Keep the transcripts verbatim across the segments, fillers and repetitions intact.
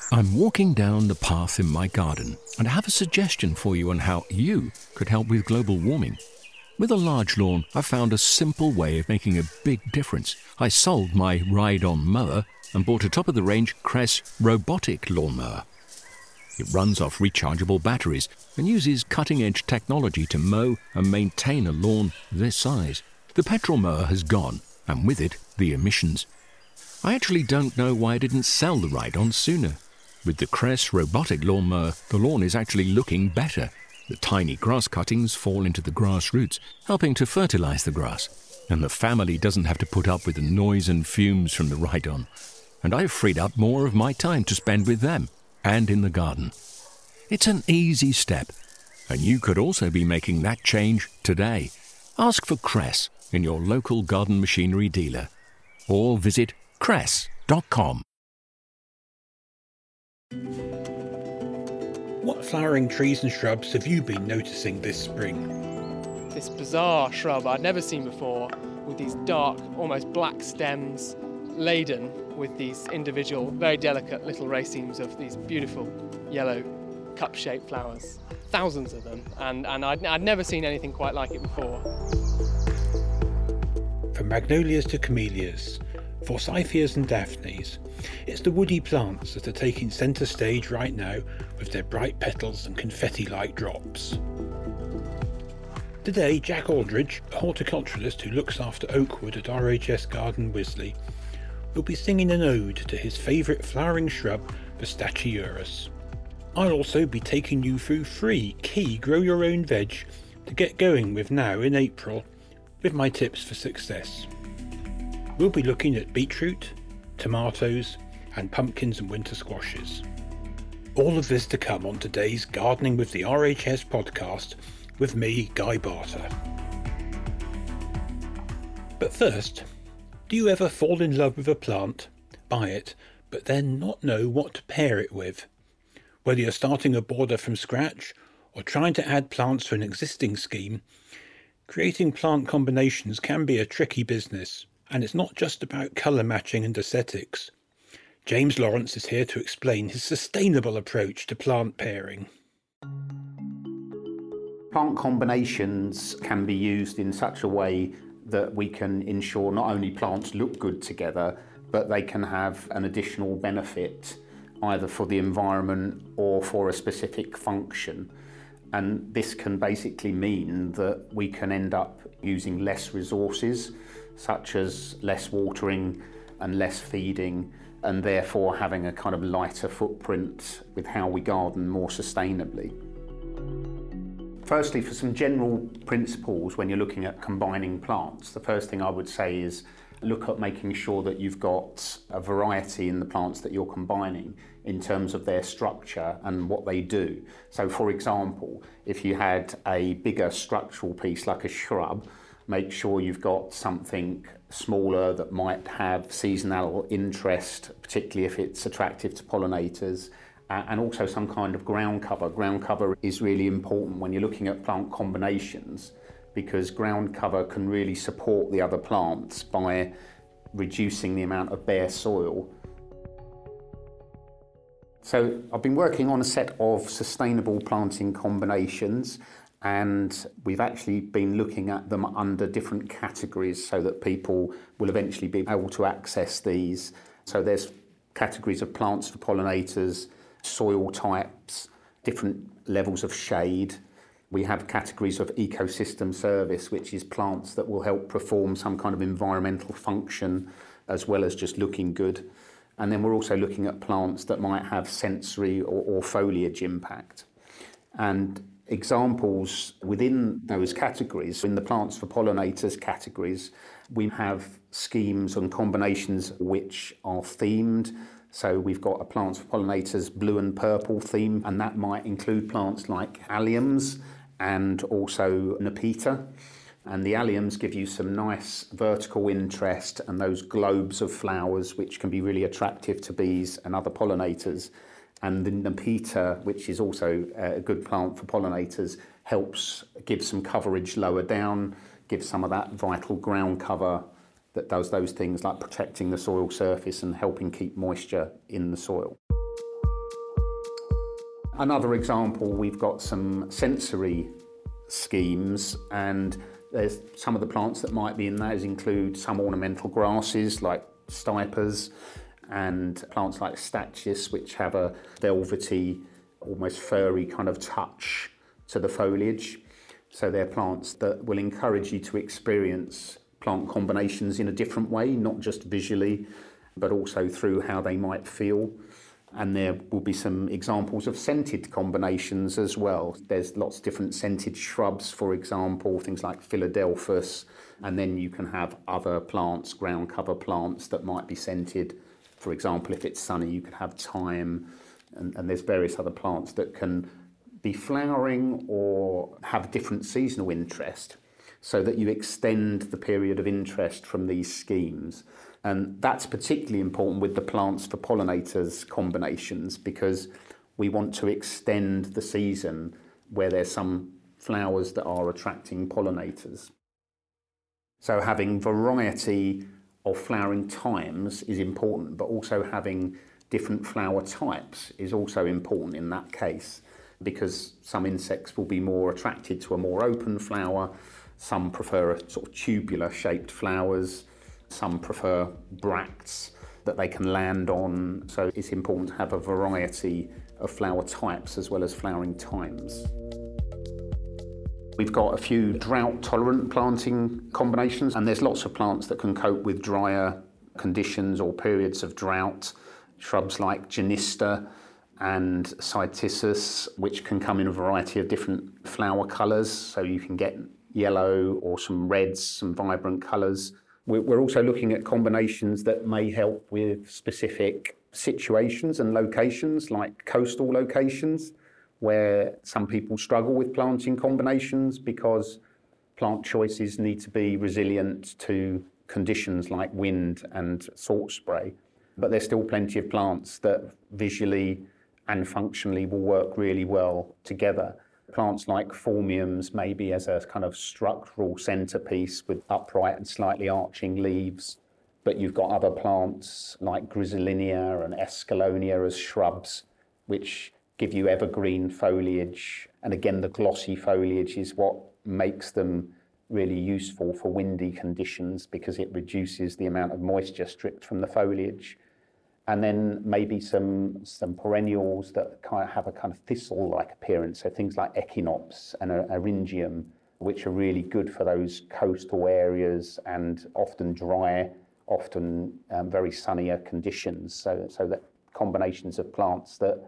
I'm walking down the path in my garden and I have a suggestion for you on how you could help with global warming. With a large lawn, I found a simple way of making a big difference. I sold my ride-on mower and bought a top-of-the-range Cress robotic lawnmower. It runs off rechargeable batteries and uses cutting-edge technology to mow and maintain a lawn this size. The petrol mower has gone, and with it, the emissions. I actually don't know why I didn't sell the ride-on sooner. With the Cress robotic lawnmower, the lawn is actually looking better. The tiny grass cuttings fall into the grass roots, helping to fertilize the grass. And the family doesn't have to put up with the noise and fumes from the ride-on. And I've freed up more of my time to spend with them and in the garden. It's an easy step, and you could also be making that change today. Ask for Cress in your local garden machinery dealer, or visit cress dot com. What flowering trees and shrubs have you been noticing this spring? This bizarre shrub I'd never seen before, with these dark, almost black stems, laden with these individual, very delicate little racemes of these beautiful yellow cup-shaped flowers. Thousands of them, and, and I'd, I'd never seen anything quite like it before. From magnolias to camellias, forsythias and daphnes, it's the woody plants that are taking centre stage right now with their bright petals and confetti-like drops. Today, Jack Aldridge, a horticulturalist who looks after Oakwood at R H S Garden Wisley, will be singing an ode to his favourite flowering shrub, the Stachyurus. I'll also be taking you through three key grow your own veg to get going with now in April, with my tips for success. We'll be looking at beetroot, tomatoes and pumpkins and winter squashes. All of this to come on today's Gardening with the R H S podcast with me, Guy Barter. But first, do you ever fall in love with a plant, buy it, but then not know what to pair it with? Whether you're starting a border from scratch or trying to add plants to an existing scheme, creating plant combinations can be a tricky business. And it's not just about colour matching and aesthetics. James Lawrence is here to explain his sustainable approach to plant pairing. Plant combinations can be used in such a way that we can ensure not only plants look good together, but they can have an additional benefit either for the environment or for a specific function. And this can basically mean that we can end up using less resources, such as less watering and less feeding, and therefore having a kind of lighter footprint with how we garden more sustainably. Firstly, for some general principles when you're looking at combining plants, the first thing I would say is look at making sure that you've got a variety in the plants that you're combining in terms of their structure and what they do. So for example, if you had a bigger structural piece like a shrub, make sure you've got something smaller that might have seasonal interest, particularly if it's attractive to pollinators, uh, and also some kind of ground cover. Ground cover is really important when you're looking at plant combinations, because ground cover can really support the other plants by reducing the amount of bare soil. So I've been working on a set of sustainable planting combinations, and we've actually been looking at them under different categories so that people will eventually be able to access these. So there's categories of plants for pollinators, soil types, different levels of shade. We have categories of ecosystem service, which is plants that will help perform some kind of environmental function as well as just looking good. And then we're also looking at plants that might have sensory or, or foliage impact. And examples within those categories, in the plants for pollinators categories, we have schemes and combinations which are themed. So we've got a plants for pollinators blue and purple theme, and that might include plants like alliums and also Nepeta. And the alliums give you some nice vertical interest and those globes of flowers which can be really attractive to bees and other pollinators. And the Nepeta, which is also a good plant for pollinators, helps give some coverage lower down, gives some of that vital ground cover that does those things like protecting the soil surface and helping keep moisture in the soil. Another example, we've got some sensory schemes, and there's some of the plants that might be in those include some ornamental grasses like stipers, and plants like stachys, which have a velvety, almost furry kind of touch to the foliage. So they're plants that will encourage you to experience plant combinations in a different way, not just visually, but also through how they might feel. And there will be some examples of scented combinations as well. There's lots of different scented shrubs, for example, things like Philadelphus, and then you can have other plants, ground cover plants that might be scented. For example, if it's sunny, you could have thyme, and, and there's various other plants that can be flowering or have different seasonal interest, so that you extend the period of interest from these schemes. And that's particularly important with the plants for pollinators combinations, because we want to extend the season where there's some flowers that are attracting pollinators. So having variety of flowering times is important, but also having different flower types is also important in that case, because some insects will be more attracted to a more open flower, some prefer a sort of tubular shaped flowers, some prefer bracts that they can land on. So it's important to have a variety of flower types as well as flowering times. We've got a few drought-tolerant planting combinations, and there's lots of plants that can cope with drier conditions or periods of drought. Shrubs like Genista and Cytisus, which can come in a variety of different flower colours, so you can get yellow or some reds, some vibrant colours. We're also looking at combinations that may help with specific situations and locations, like coastal locations, where some people struggle with planting combinations because plant choices need to be resilient to conditions like wind and salt spray. But there's still plenty of plants that visually and functionally will work really well together. Plants like phormiums, maybe as a kind of structural centerpiece with upright and slightly arching leaves. But you've got other plants like Griselinia and Escallonia as shrubs, which give you evergreen foliage. And again, the glossy foliage is what makes them really useful for windy conditions, because it reduces the amount of moisture stripped from the foliage. And then maybe some some perennials that kind of have a kind of thistle-like appearance, so things like Echinops and Eryngium, which are really good for those coastal areas and often dry, often um, very sunnier conditions. So, so that combinations of plants that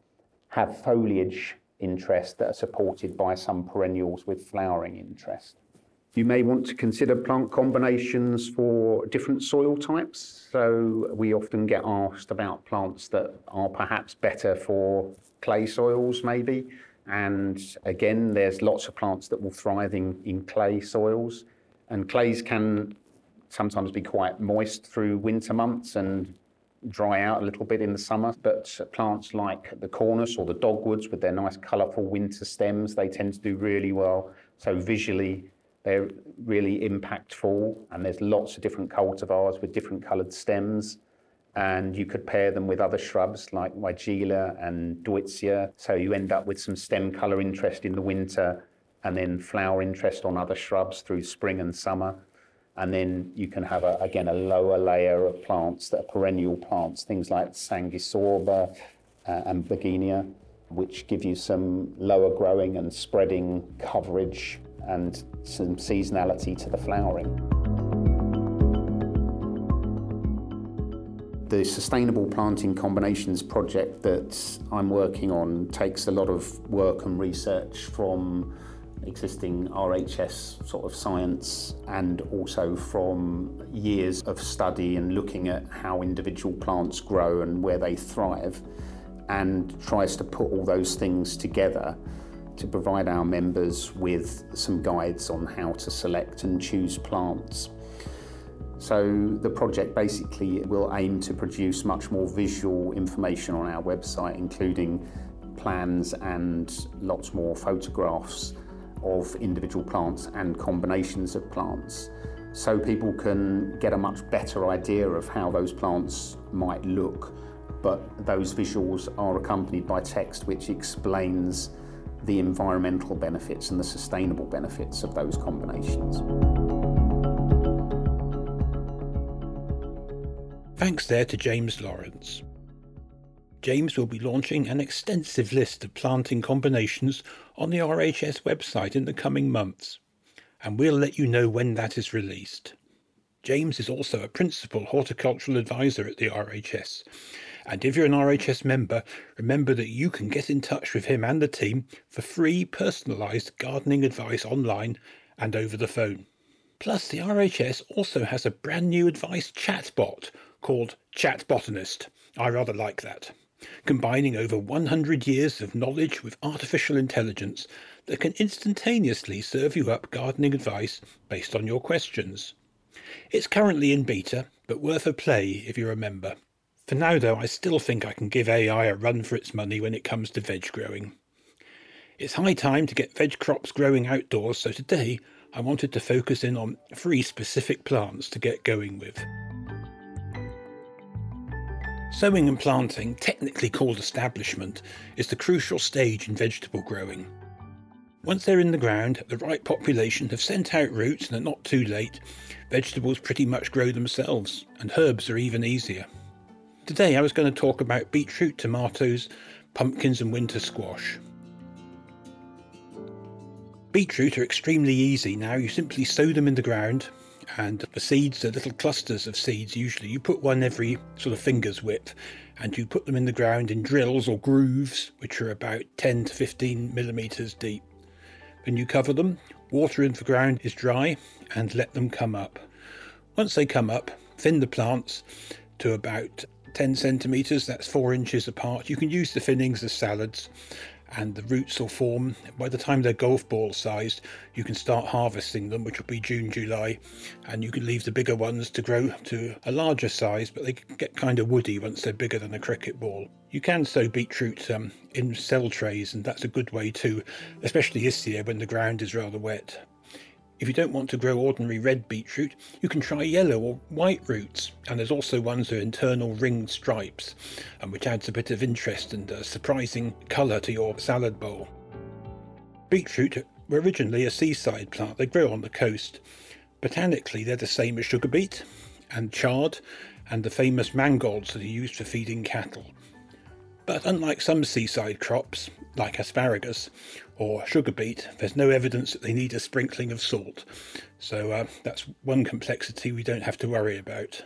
have foliage interest that are supported by some perennials with flowering interest. You may want to consider plant combinations for different soil types. So we often get asked about plants that are perhaps better for clay soils maybe. And again, there's lots of plants that will thrive in, in clay soils. And clays can sometimes be quite moist through winter months and dry out a little bit in the summer. But plants like the cornus or the dogwoods with their nice colourful winter stems, they tend to do really well. So visually, they're really impactful, and there's lots of different cultivars with different coloured stems, and you could pair them with other shrubs like Weigela and Deutzia, so you end up with some stem colour interest in the winter and then flower interest on other shrubs through spring and summer. And then you can have, a, again, a lower layer of plants that are perennial plants, things like Sanguisorba uh, and Begonia, which give you some lower growing and spreading coverage and some seasonality to the flowering. The Sustainable Planting Combinations project that I'm working on takes a lot of work and research from existing R H S sort of science, and also from years of study and looking at how individual plants grow and where they thrive, and tries to put all those things together to provide our members with some guides on how to select and choose plants. So the project basically will aim to produce much more visual information on our website, including plans and lots more photographs of individual plants and combinations of plants, so people can get a much better idea of how those plants might look but those visuals are accompanied by text which explains the environmental benefits and the sustainable benefits of those combinations. Thanks there to James Lawrence. James will be launching an extensive list of planting combinations on the R H S website in the coming months, and we'll let you know when that is released. James is also a principal horticultural advisor at the R H S, and if you're an R H S member, remember that you can get in touch with him and the team for free personalised gardening advice online and over the phone. Plus, the R H S also has a brand new advice chatbot called Chat Botanist. I rather like that, combining over one hundred years of knowledge with artificial intelligence that can instantaneously serve you up gardening advice based on your questions. It's currently in beta, but worth a play if you're a member. For now though, I still think I can give A I a run for its money when it comes to veg growing. It's high time to get veg crops growing outdoors, so today I wanted to focus in on three specific plants to get going with. Sowing and planting, technically called establishment, is the crucial stage in vegetable growing. Once they're in the ground, the right population have sent out roots and are not too late, vegetables pretty much grow themselves, and herbs are even easier. Today I was going to talk about beetroot, tomatoes, pumpkins and winter squash. Beetroot are extremely easy now. You simply sow them in the ground, and the seeds are little clusters of seeds. Usually you put one every sort of finger's width, and you put them in the ground in drills or grooves which are about ten to fifteen millimetres deep. Then you cover them, water in the ground is dry, and let them come up. Once they come up, thin the plants to about ten centimetres, that's four inches apart. You can use the thinnings as salads, and the roots will form. By the time they're golf ball sized, you can start harvesting them, which will be June, July, and you can leave the bigger ones to grow to a larger size, but they get kind of woody once they're bigger than a cricket ball. You can sow beetroot um, in cell trays, and that's a good way too, especially this year when the ground is rather wet. If you don't want to grow ordinary red beetroot, you can try yellow or white roots, and there's also ones with internal ringed stripes, and which adds a bit of interest and a surprising colour to your salad bowl. Beetroot were originally a seaside plant. They grow on the coast. Botanically, they're the same as sugar beet and chard and the famous mangolds that are used for feeding cattle. But unlike some seaside crops, like asparagus or sugar beet, there's no evidence that they need a sprinkling of salt. So uh, that's one complexity we don't have to worry about.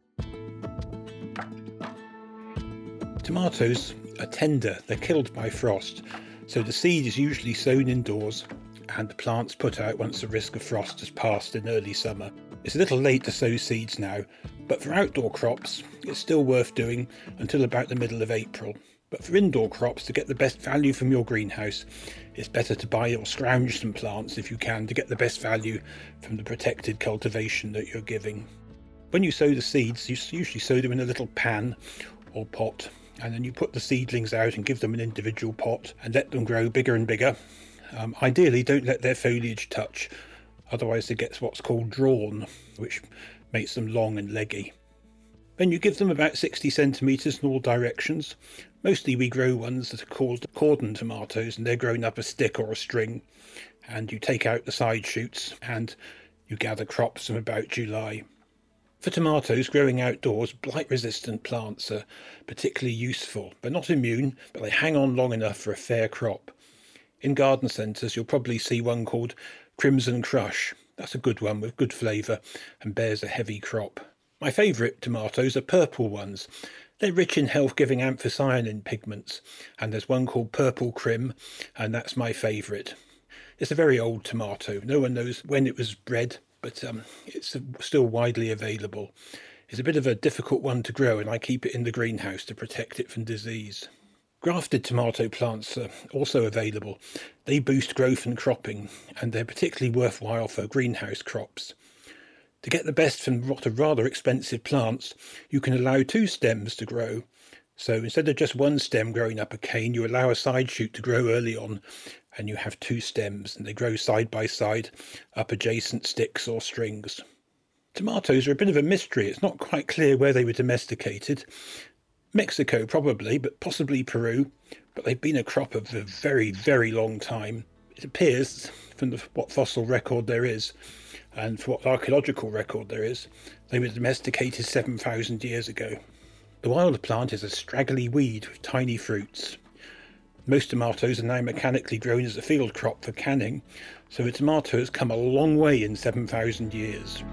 Tomatoes are tender, they're killed by frost, so the seed is usually sown indoors and the plants put out once the risk of frost has passed in early summer. It's a little late to sow seeds now, but for outdoor crops it's still worth doing until about the middle of April. But for indoor crops, to get the best value from your greenhouse, it's better to buy or scrounge some plants if you can to get the best value from the protected cultivation that you're giving. When you sow the seeds, you usually sow them in a little pan or pot, and then you put the seedlings out and give them an individual pot and let them grow bigger and bigger. Um, ideally, don't let their foliage touch, otherwise they get what's called drawn, which makes them long and leggy. Then you give them about sixty centimetres in all directions. Mostly we grow ones that are called cordon tomatoes, and they're grown up a stick or a string, and you take out the side shoots and you gather crops from about July. For tomatoes growing outdoors, blight resistant plants are particularly useful. They're not immune, but they hang on long enough for a fair crop. In garden centres you'll probably see one called Crimson Crush. That's a good one with good flavour and bears a heavy crop. My favourite tomatoes are purple ones. They're rich in health-giving anthocyanin pigments, and there's one called Purple Crim, and that's my favourite. It's a very old tomato. No one knows when it was bred, but um, it's still widely available. It's a bit of a difficult one to grow, and I keep it in the greenhouse to protect it from disease. Grafted tomato plants are also available. They boost growth and cropping, and they're particularly worthwhile for greenhouse crops. To get the best from what are rather expensive plants, you can allow two stems to grow. So instead of just one stem growing up a cane, you allow a side shoot to grow early on, and you have two stems, and they grow side by side up adjacent sticks or strings. Tomatoes are a bit of a mystery. It's not quite clear where they were domesticated. Mexico probably, but possibly Peru, but they've been a crop of a very, very long time. It appears, from the, what fossil record there is, and for what archaeological record there is, they were domesticated seven thousand years ago. The wild plant is a straggly weed with tiny fruits. Most tomatoes are now mechanically grown as a field crop for canning, so the tomato has come a long way in seven thousand years.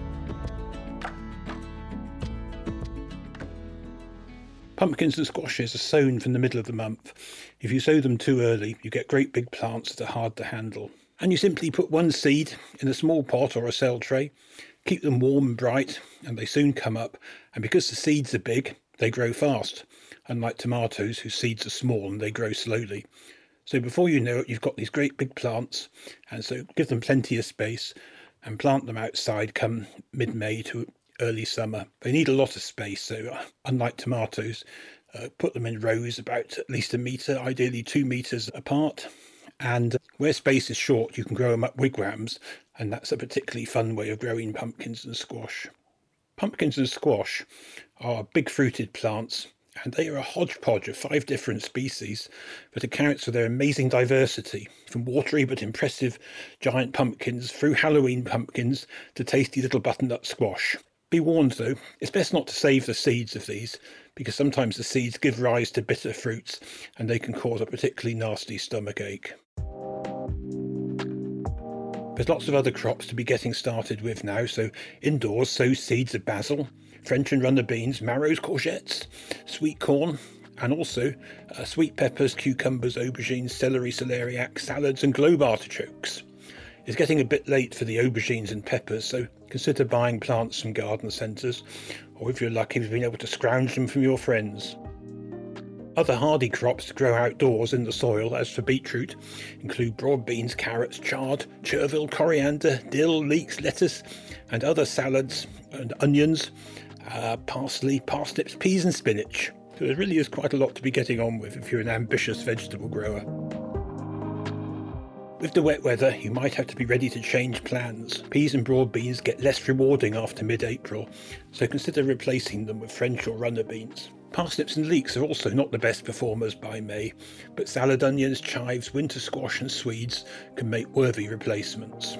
Pumpkins and squashes are sown from the middle of the month. If you sow them too early, you get great big plants that are hard to handle. And you simply put one seed in a small pot or a cell tray, keep them warm and bright, and they soon come up. And because the seeds are big, they grow fast, unlike tomatoes whose seeds are small and they grow slowly. So before you know it, you've got these great big plants, and so give them plenty of space and plant them outside come mid-May to early summer. They need a lot of space, so uh, unlike tomatoes, uh, put them in rows about at least a metre, ideally two metres apart. And where space is short, you can grow them up wigwams, and that's a particularly fun way of growing pumpkins and squash. Pumpkins and squash are big fruited plants, and they are a hodgepodge of five different species that accounts for their amazing diversity, from watery but impressive giant pumpkins through Halloween pumpkins to tasty little butternut squash. Be warned though, it's best not to save the seeds of these, because sometimes the seeds give rise to bitter fruits and they can cause a particularly nasty stomach ache. There's lots of other crops to be getting started with now, so indoors sow seeds of basil, French and runner beans, marrows, courgettes, sweet corn, and also uh, sweet peppers, cucumbers, aubergines, celery, celeriac, salads and globe artichokes. It's getting a bit late for the aubergines and peppers, so consider buying plants from garden centres, or if you're lucky, you've been able to scrounge them from your friends. Other hardy crops to grow outdoors in the soil, as for beetroot, include broad beans, carrots, chard, chervil, coriander, dill, leeks, lettuce, and other salads, and onions, uh, parsley, parsnips, peas and spinach. So there really is quite a lot to be getting on with if you're an ambitious vegetable grower. With the wet weather, you might have to be ready to change plans. Peas and broad beans get less rewarding after mid-April, so consider replacing them with French or runner beans. Parsnips and leeks are also not the best performers by May, but salad onions, chives, winter squash and swedes can make worthy replacements.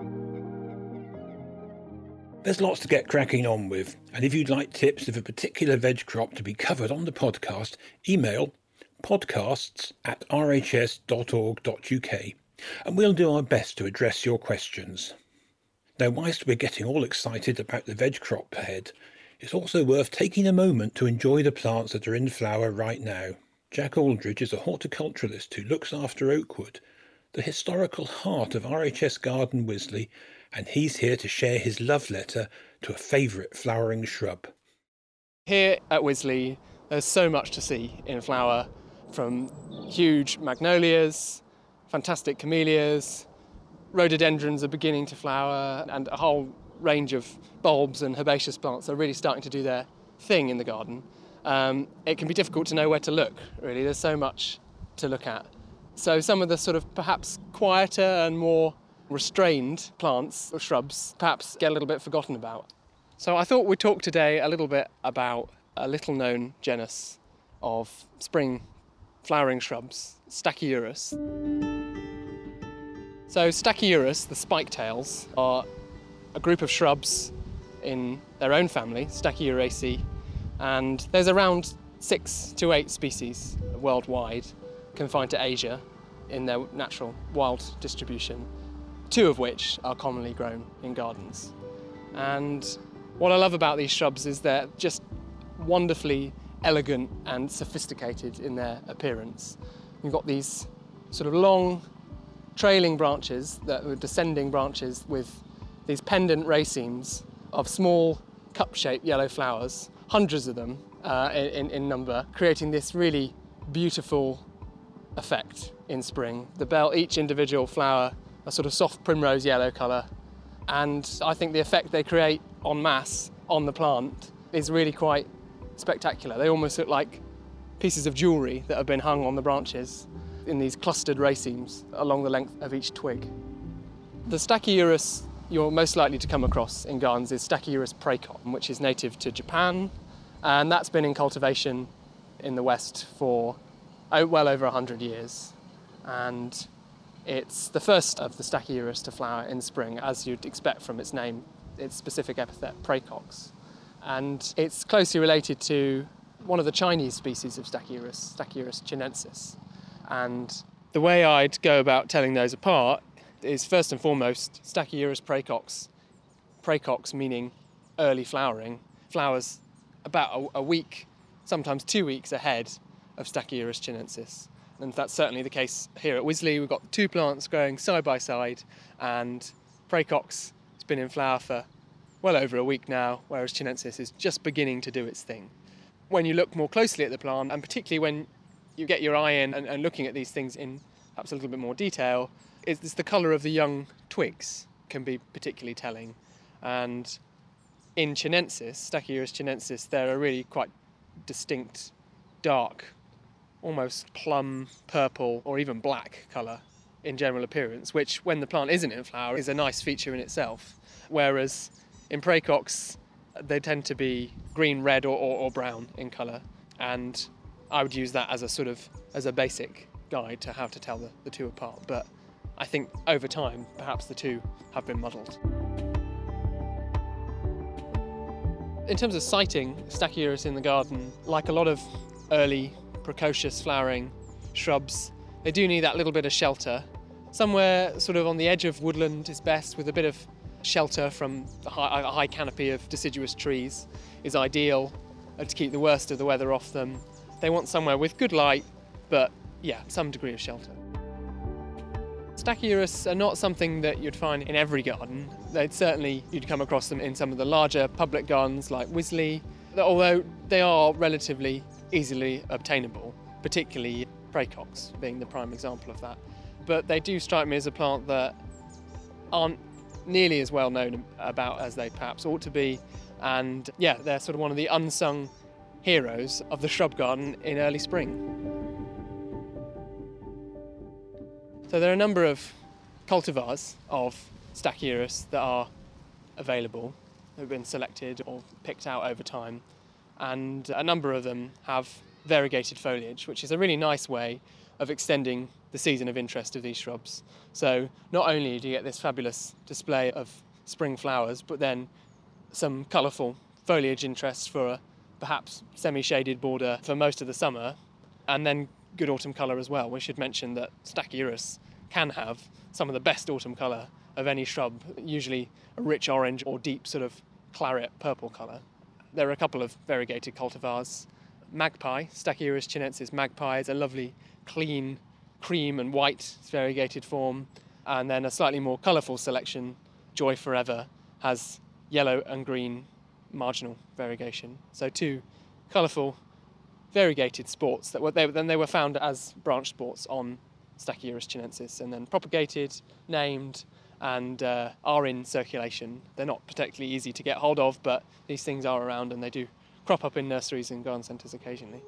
There's lots to get cracking on with, and if you'd like tips of a particular veg crop to be covered on the podcast, email podcasts at r h s dot org dot u k. and we'll do our best to address your questions. Now, whilst we're getting all excited about the veg crop ahead, it's also worth taking a moment to enjoy the plants that are in flower right now. Jack Aldridge is a horticulturalist who looks after Oakwood, the historical heart of R H S Garden Wisley, and he's here to share his love letter to a favourite flowering shrub. Here at Wisley, there's so much to see in flower, from huge magnolias, fantastic camellias, rhododendrons are beginning to flower, and a whole range of bulbs and herbaceous plants are really starting to do their thing in the garden. Um, it can be difficult to know where to look, really. There's so much to look at. So some of the sort of perhaps quieter and more restrained plants or shrubs perhaps get a little bit forgotten about. So I thought we'd talk today a little bit about a little known genus of spring flowering shrubs, Stachyurus. So Stachyurus, the spiketails, are a group of shrubs in their own family, Stachyuraceae, and there's around six to eight species worldwide confined to Asia in their natural wild distribution, two of which are commonly grown in gardens. And what I love about these shrubs is they're just wonderfully elegant and sophisticated in their appearance. You've got these sort of long trailing branches, that are descending branches with these pendant racemes of small cup-shaped yellow flowers, hundreds of them uh, in, in number, creating this really beautiful effect in spring. The bell, each individual flower, a sort of soft primrose yellow colour, and I think the effect they create en masse on the plant is really quite spectacular. They almost look like pieces of jewellery that have been hung on the branches in these clustered racemes along the length of each twig. The Stachyurus you're most likely to come across in gardens is Stachyurus praecon, which is native to Japan, and that's been in cultivation in the West for oh, well over one hundred years. And it's the first of the Stachyurus to flower in spring, as you'd expect from its name, its specific epithet, praecox. And it's closely related to one of the Chinese species of Stachyurus, Stachyurus chinensis. And the way I'd go about telling those apart is, first and foremost, Stachyurus praecox, praecox meaning early flowering, flowers about a, a week, sometimes two weeks ahead of Stachyurus chinensis. And that's certainly the case here at Wisley. We've got two plants growing side by side, and praecox has been in flower for well over a week now, whereas chinensis is just beginning to do its thing. When you look more closely at the plant, and particularly when you get your eye in and, and looking at these things in perhaps a little bit more detail, it's, it's the colour of the young twigs can be particularly telling. And in chinensis, Stachyurus chinensis, there are really quite distinct, dark, almost plum, purple, or even black colour in general appearance, which, when the plant isn't in flower, is a nice feature in itself. Whereas in praecox, they tend to be green, red, or, or, or brown in colour, and I would use that as a sort of as a basic guide to how to tell the, the two apart. But I think over time, perhaps the two have been muddled. In terms of siting Stachyurus in the garden, like a lot of early precocious flowering shrubs, they do need that little bit of shelter. Somewhere sort of on the edge of woodland is best, with a bit of shelter from a high, a high canopy of deciduous trees is ideal to keep the worst of the weather off them. They want somewhere with good light, but yeah, some degree of shelter. Stachyurus are not something that you'd find in every garden. They'd certainly, you'd come across them in some of the larger public gardens like Wisley, although they are relatively easily obtainable, particularly praecox being the prime example of that. But they do strike me as a plant that aren't nearly as well known about as they perhaps ought to be, and yeah, they're sort of one of the unsung heroes of the shrub garden in early spring. So there are a number of cultivars of Stachyurus that are available, that have been selected or picked out over time, and a number of them have variegated foliage, which is a really nice way of extending the season of interest of these shrubs. So not only do you get this fabulous display of spring flowers, but then some colourful foliage interest for a perhaps semi-shaded border for most of the summer, and then good autumn colour as well. We should mention that Stachyurus can have some of the best autumn colour of any shrub, usually a rich orange or deep sort of claret purple colour. There are a couple of variegated cultivars. Magpie, Stachyurus chinensis magpie, is a lovely clean cream and white variegated form, and then a slightly more colourful selection, Joy Forever, has yellow and green marginal variegation. So two colourful variegated sports that were they, then they were found as branch sports on Stachyurus chinensis, and then propagated, named, and uh, are in circulation. They're not particularly easy to get hold of, but these things are around and they do crop up in nurseries and garden centres occasionally.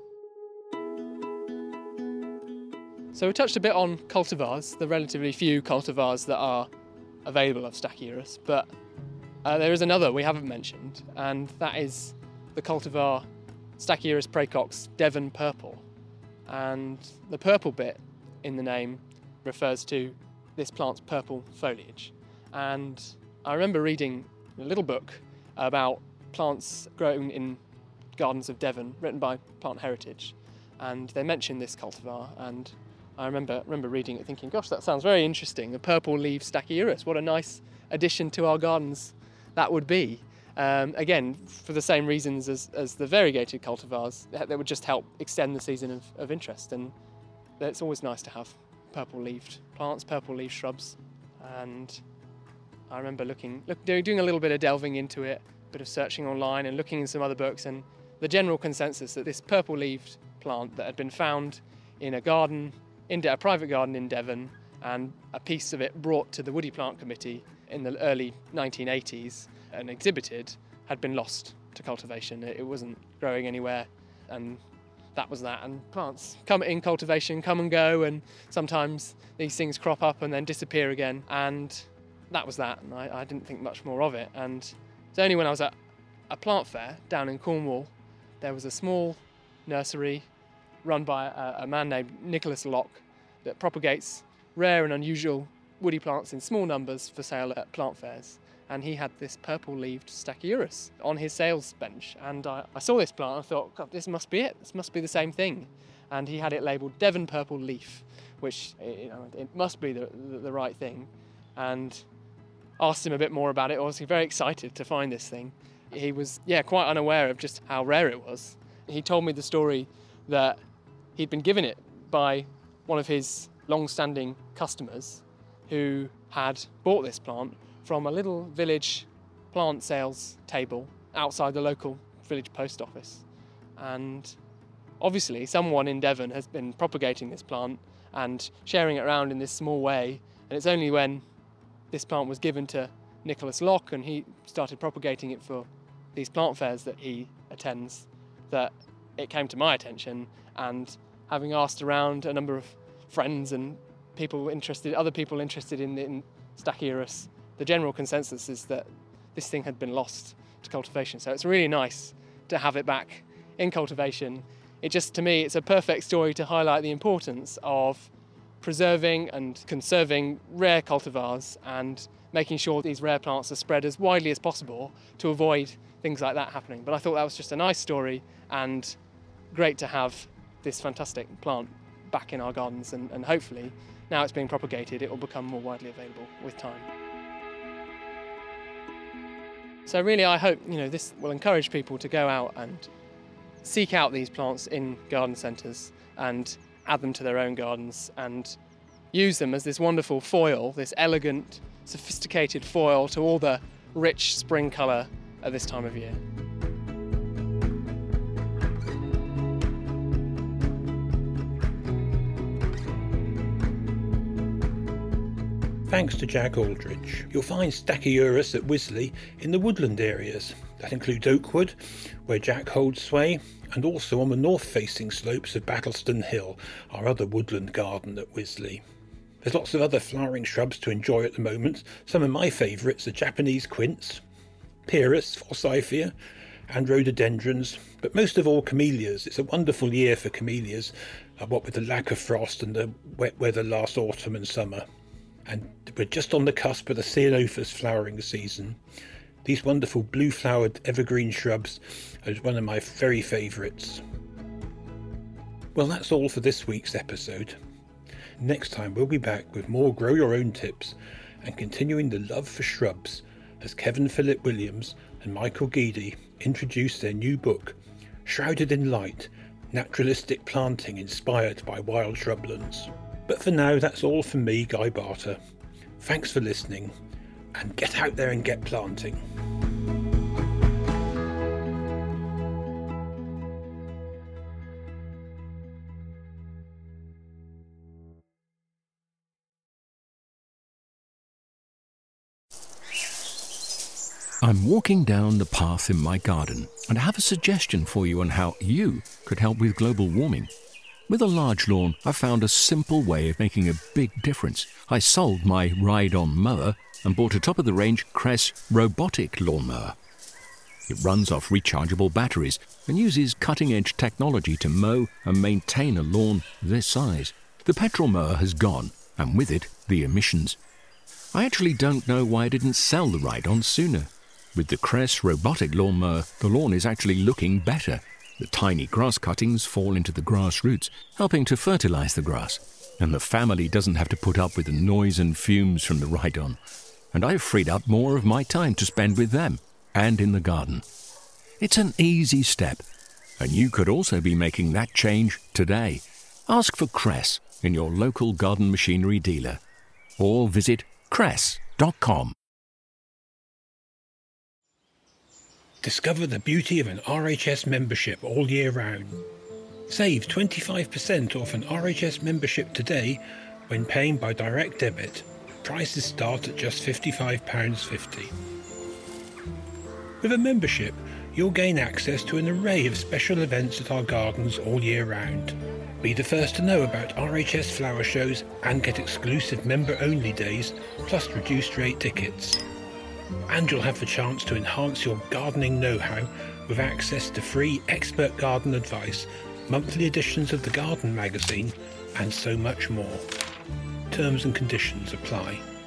So we touched a bit on cultivars, the relatively few cultivars that are available of Stachyurus, but uh, there is another we haven't mentioned, and that is the cultivar Stachyurus praecox Devon Purple. And the purple bit in the name refers to this plant's purple foliage. And I remember reading a little book about plants grown in gardens of Devon, written by Plant Heritage, and they mentioned this cultivar, and I remember remember reading it thinking, gosh, that sounds very interesting. The purple leaf Stachyurus, what a nice addition to our gardens that would be. Um, again, for the same reasons as, as the variegated cultivars, that would just help extend the season of, of interest. And it's always nice to have purple-leaved plants, purple-leaved shrubs. And I remember looking, look, doing a little bit of delving into it, a bit of searching online and looking in some other books, and the general consensus that this purple-leaved plant that had been found in a garden, in a private garden in Devon, and a piece of it brought to the Woody Plant Committee in the early nineteen eighties and exhibited, had been lost to cultivation. It wasn't growing anywhere, and that was that. And plants come in cultivation, come and go, and sometimes these things crop up and then disappear again, and that was that. And I, I didn't think much more of it. And it's only when I was at a plant fair down in Cornwall, there was a small nursery run by a, a man named Nicholas Locke that propagates rare and unusual woody plants in small numbers for sale at plant fairs. And he had this purple-leaved Stachyurus on his sales bench. And I, I saw this plant and I thought, God, this must be it. This must be the same thing. And he had it labelled Devon Purple Leaf, which, you know, it must be the, the, the right thing. And asked him a bit more about it. Obviously very excited to find this thing. He was, yeah, quite unaware of just how rare it was. He told me the story that he'd been given it by one of his long-standing customers who had bought this plant from a little village plant sales table outside the local village post office. And obviously someone in Devon has been propagating this plant and sharing it around in this small way, and it's only when this plant was given to Nicholas Locke and he started propagating it for these plant fairs that he attends that it came to my attention. And having asked around a number of friends and people interested, other people interested in, in Stachyurus, the general consensus is that this thing had been lost to cultivation. So it's really nice to have it back in cultivation. It just, to me, it's a perfect story to highlight the importance of preserving and conserving rare cultivars and making sure these rare plants are spread as widely as possible to avoid things like that happening. But I thought that was just a nice story and great to have this fantastic plant back in our gardens, and, and hopefully now it's being propagated, it will become more widely available with time. So really I hope, you know, this will encourage people to go out and seek out these plants in garden centres and add them to their own gardens and use them as this wonderful foil, this elegant, sophisticated foil to all the rich spring colour at this time of year. Thanks to Jack Aldridge. You'll find Stachyurus at Wisley in the woodland areas. That includes Oakwood, where Jack holds sway, and also on the north-facing slopes of Battleston Hill, our other woodland garden at Wisley. There's lots of other flowering shrubs to enjoy at the moment. Some of my favourites are Japanese quince, Pyrus, Forsythia, and rhododendrons, but most of all camellias. It's a wonderful year for camellias, uh, what with the lack of frost and the wet weather last autumn and summer. And we're just on the cusp of the ceanothus flowering season. These wonderful blue-flowered evergreen shrubs are one of my very favourites. Well, that's all for this week's episode. Next time we'll be back with more Grow Your Own tips and continuing the love for shrubs as Kevin Philip Williams and Michael Geedy introduce their new book, Shrouded in Light, Naturalistic Planting Inspired by Wild Shrublands. But for now, that's all from me, Guy Barter. Thanks for listening, and get out there and get planting. I'm walking down the path in my garden, and I have a suggestion for you on how you could help with global warming. With a large lawn, I found a simple way of making a big difference. I sold my ride-on mower and bought a top-of-the-range Cress robotic lawnmower. It runs off rechargeable batteries and uses cutting-edge technology to mow and maintain a lawn this size. The petrol mower has gone, and with it, the emissions. I actually don't know why I didn't sell the ride-on sooner. With the Cress robotic lawnmower, the lawn is actually looking better. The tiny grass cuttings fall into the grass roots, helping to fertilize the grass. And the family doesn't have to put up with the noise and fumes from the ride-on. And I've freed up more of my time to spend with them and in the garden. It's an easy step, and you could also be making that change today. Ask for Cress in your local garden machinery dealer, or visit cress dot com. Discover the beauty of an R H S membership all year round. Save twenty-five percent off an R H S membership today when paying by direct debit. Prices start at just fifty-five pounds fifty. With a membership, you'll gain access to an array of special events at our gardens all year round. Be the first to know about R H S flower shows and get exclusive member-only days, plus reduced rate tickets. And you'll have the chance to enhance your gardening know-how with access to free expert garden advice monthly editions of the Garden magazine, and so much more. Terms and conditions apply.